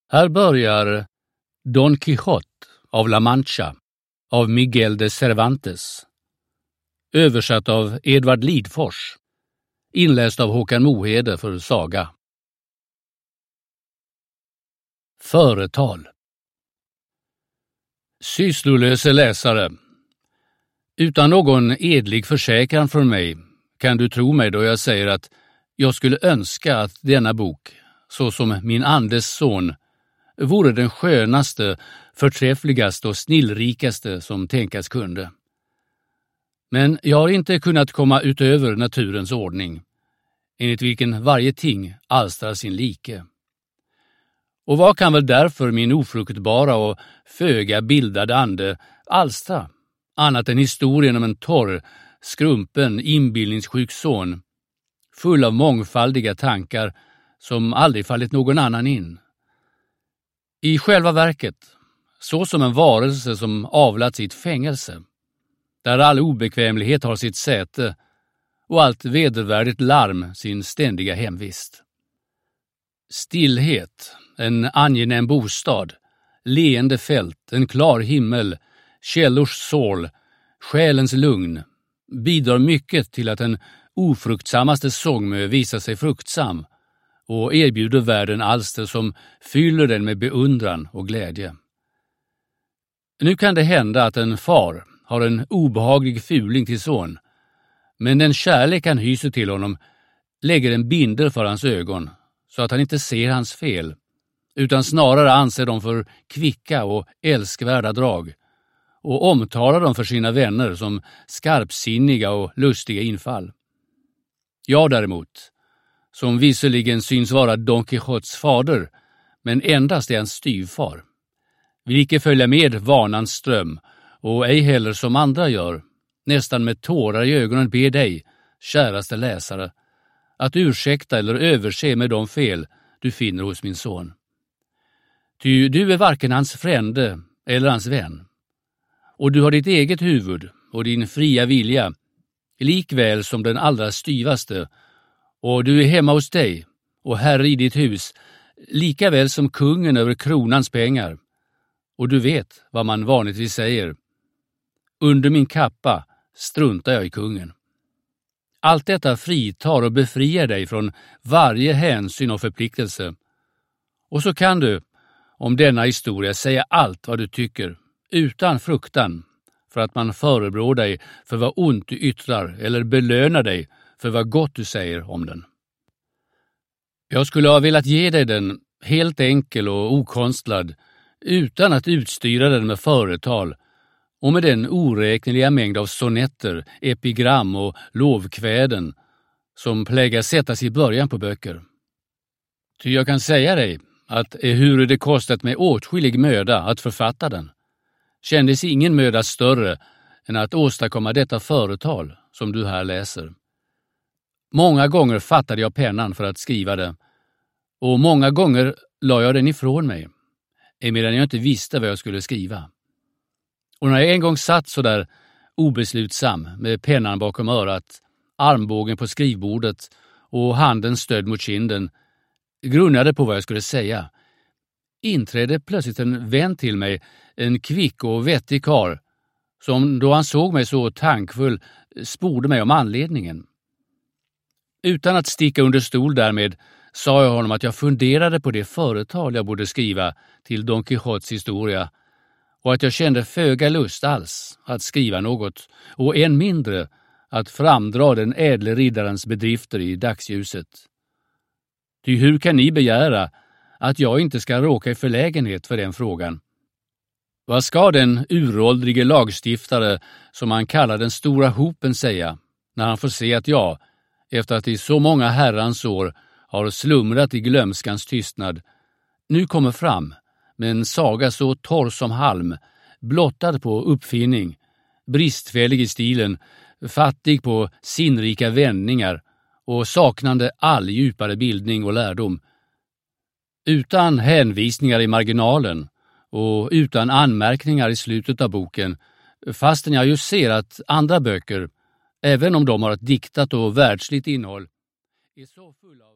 Här börjar Don Quijote av La Mancha av Miguel de Cervantes. Översatt av Edvard Lidfors. Inläst av Håkan Mohede för Saga. Företal. Sysslolöse läsare. Utan någon edlig försäkran från mig kan du tro mig då jag säger att jag skulle önska att denna bok, såsom min andes son, vore den skönaste, förträffligaste och snillrikaste som tänkas kunde. Men jag har inte kunnat komma utöver naturens ordning, enligt vilken varje ting alstrar sin like. Och vad kan väl därför min ofruktbara och föga bildade ande alstra, annat än historien om en torr, skrumpen, inbildningssjuk son, full av mångfaldiga tankar som aldrig fallit någon annan in. I själva verket, så som en varelse som avlats i ett fängelse, där all obekvämlighet har sitt säte och allt vedervärdigt larm sin ständiga hemvist. Stillhet, en angenäm bostad, leende fält, en klar himmel, källors sål, själens lugn, bidrar mycket till att den ofruktsammaste sångmö visar sig fruktsam och erbjuder världen alster som fyller den med beundran och glädje. Nu kan det hända att en far har en obehaglig fuling till son, men den kärlek han hyser till honom lägger en bindel för hans ögon så att han inte ser hans fel, utan snarare anser dem för kvicka och älskvärda drag och omtalar dem för sina vänner som skarpsinniga och lustiga infall. Jag däremot, som visserligen syns vara Don Quijotes fader, men endast är hans styvfar, vill icke följa med vanans ström och ej heller som andra gör, nästan med tårar i ögonen ber dig, käraste läsare, att ursäkta eller överse med de fel du finner hos min son. Ty du är varken hans frände eller hans vän, och du har ditt eget huvud och din fria vilja, likväl som den allra styvaste, och du är hemma hos dig och herre i ditt hus, likaväl som kungen över kronans pengar, och du vet vad man vanligtvis säger: under min kappa struntar jag i kungen. Allt detta fritar och befriar dig från varje hänsyn och förpliktelse. Och så kan du om denna historia säga allt vad du tycker, utan fruktan för att man förebrår dig för vad ont du yttrar eller belönar dig för vad gott du säger om den. Jag skulle ha velat ge dig den helt enkel och okonstlad, utan att utstyra den med företal och med den oräkneliga mängd av sonetter, epigram och lovkväden som plägar sättas i början på böcker. Ty jag kan säga dig att ehuru det kostat mig åtskillig möda att författa den, kändes ingen möda större än att åstadkomma detta företal som du här läser. Många gånger fattade jag pennan för att skriva det, och många gånger la jag den ifrån mig, emedan jag inte visste vad jag skulle skriva. Och när jag en gång satt så där obeslutsam med pennan bakom örat, armbågen på skrivbordet och handen stödd mot kinden, grunnade på vad jag skulle säga, inträdde plötsligt en vän till mig, en kvick och vettig karl, som då han såg mig så tankfull sporde mig om anledningen. Utan att sticka under stol därmed sa jag honom att jag funderade på det företal jag borde skriva till Don Quijotes historia och att jag kände föga lust alls att skriva något och än mindre att framdra den ädle riddarens bedrifter i dagsljuset. Ty hur kan ni begära att jag inte ska råka i förlägenhet för den frågan? Vad ska den uråldrige lagstiftare som han kallar den stora hopen säga när han får se att jag, efter att i så många herrans år har slumrat i glömskans tystnad, nu kommer fram med en saga så torr som halm, blottad på uppfinning, bristfällig i stilen, fattig på sinnrika vändningar och saknande all djupare bildning och lärdom, utan hänvisningar i marginalen och utan anmärkningar i slutet av boken, fastän jag ju ser att andra böcker, även om de har ett diktat och världsligt innehåll, är så fulla